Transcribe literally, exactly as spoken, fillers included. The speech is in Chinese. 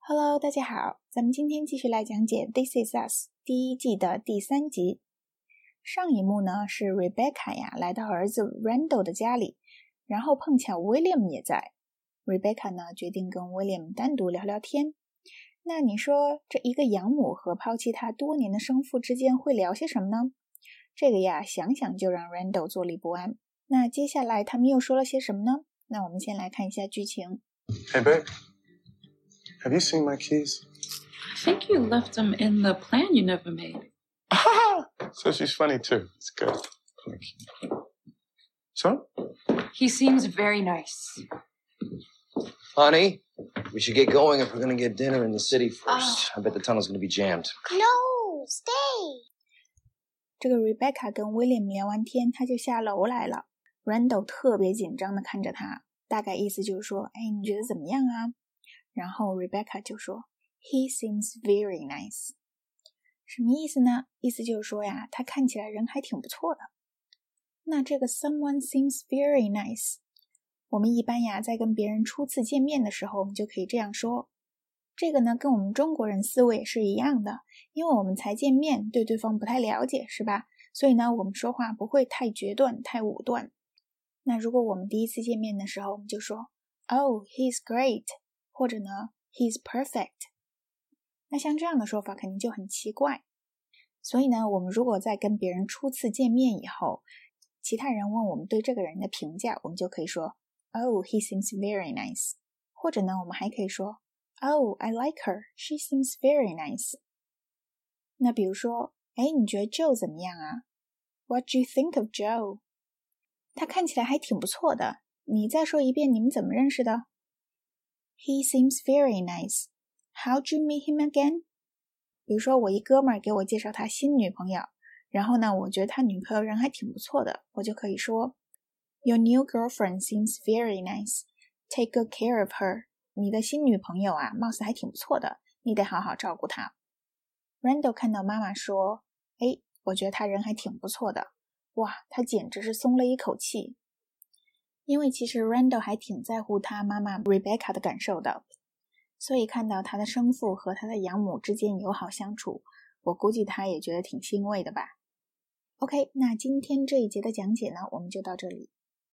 Hello， 大家好，咱们今天继续来讲解《This Is Us》第一季的第三集。上一幕呢是 Rebecca 呀来到儿子 Randall 的家里，然后碰巧 William 也在。Rebecca 呢决定跟 William 单独聊聊天。那你说这一个养母和抛弃他多年的生父之间会聊些什么呢？这个呀想想就让 Randall 坐立不安。那接下来他们又说了些什么呢？那我们先来看一下剧情。 Hey babe，Have you seen my keys? I think you left them in the plan you never made. So she's funny too. It's good. So? He seems very nice. Honey, we should get going if we're going to get dinner in the city first. I bet the tunnel's going to be jammed. No, stay. 这个 Rebecca 跟 William 聊完天，他就下楼来了。Randall 特别紧张地看着他，大概意思就是说，哎，你觉得怎么样啊？然后 Rebecca 就说 He seems very nice。 什么意思呢？意思就是说呀，他看起来人还挺不错的。那这个 someone seems very nice， 我们一般呀在跟别人初次见面的时候，我们就可以这样说。这个呢跟我们中国人思维也是一样的，因为我们才见面，对对方不太了解，是吧？所以呢我们说话不会太决断太武断。那如果我们第一次见面的时候，我们就说 Oh, he's great， 或者呢 he's perfect。 那像这样的说法肯定就很奇怪。所以呢我们如果在跟别人初次见面以后，其他人问我们对这个人的评价，我们就可以说 Oh, he seems very nice。 或者呢我们还可以说 Oh, I like her, she seems very nice。 那比如说，哎，你觉得 Joe 怎么样啊？ What do you think of Joe？ 他看起来还挺不错的，你再说一遍你们怎么认识的？ He seems very nice. How'd you meet him again？ 比如说我一哥们儿给我介绍他新女朋友，然后呢我觉得他女朋友人还挺不错的，我就可以说 Your new girlfriend seems very nice. Take good care of her。 你的新女朋友啊貌似还挺不错的，你得好好照顾她。 Randall 看到妈妈说，诶，我觉得她人还挺不错的，哇，他简直是松了一口气。因为其实 Randall 还挺在乎他妈妈 Rebecca 的感受的，所以看到他的生父和他的养母之间友好相处，我估计他也觉得挺欣慰的吧。OK， 那今天这一节的讲解呢，我们就到这里。